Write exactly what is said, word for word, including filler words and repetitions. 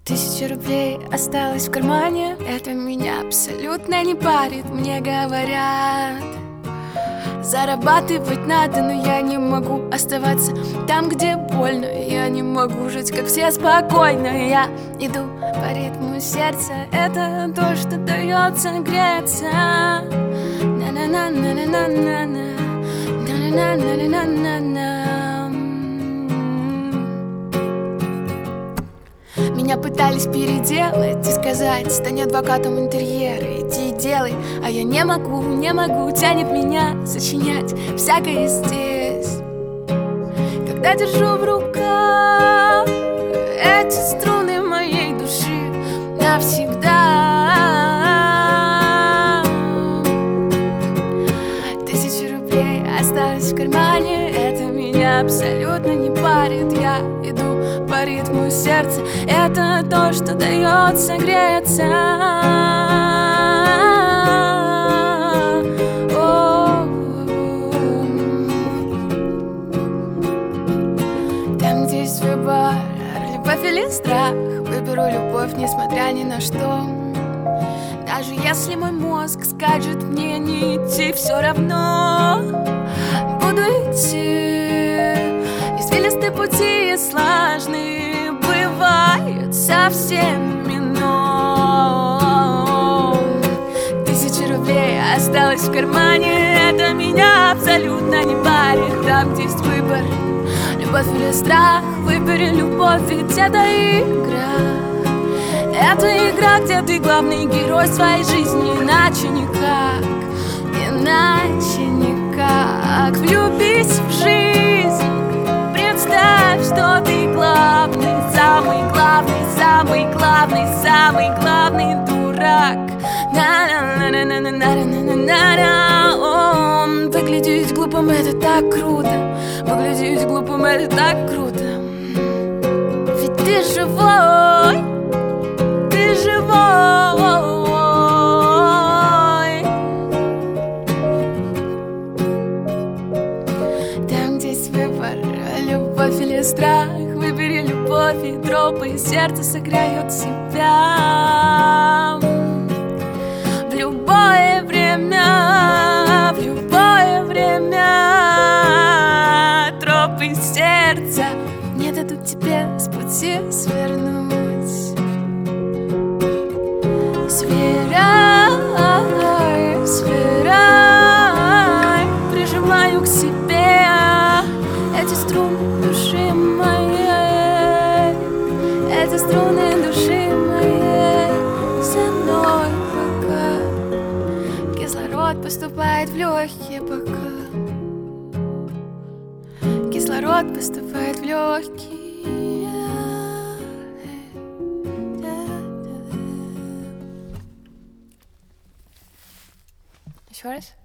Тысяча рублей осталось в кармане. Это меня абсолютно не парит. Мне говорят, зарабатывать надо, но я не могу оставаться там, где больно. Я не могу жить, как все, спокойно. Я иду по ритму сердца. Это то, что дается греться. На-на-на-на-на-на-на, на-на-на-на-на-на-на. Меня пытались переделать и сказать: стань адвокатом интерьера, иди и делай. А я не могу, не могу, тянет меня сочинять всякое здесь. Когда держу в руках эти струны моей души навсегда. Тысяча рублей осталось в кармане. Это меня абсолютно не парит. Я иду по ритму сердца. Это то, что дается греться. Там, где есть выбор, любовь или страх, выберу любовь, несмотря ни на что. Даже если мой мозг скажет мне не идти, все равно буду идти. Извилистые пути сложные бывают со всеми, но тысяча рублей осталось в кармане. Это меня абсолютно не парит. Там, где есть выбор, любовь или страх, выбери любовь, ведь это игра. Это игра, где ты главный герой своей жизни. Иначе никак, иначе никак. Влюбись в жизнь, представь, что ты главный, самый главный, самый главный, самый главный дурак. На-на-на-на-на-на-на-на-на. Выглядеть глупым — это так круто. Выглядеть глупым — это так круто. Ведь ты живой, ты живой. Там, где есть выбор, любовь или страх, выбери любовь, и тропы сердце согреют себя. В любое время, в любое время тропы сердца не дадут тебе с пути свернуть. Сверяй, сверяй, прижимаю к себе эти струны души моей, эти струны души моей. Со мной пока кислород поступает в легкие, пока кислород поступает в легкие. Еще раз.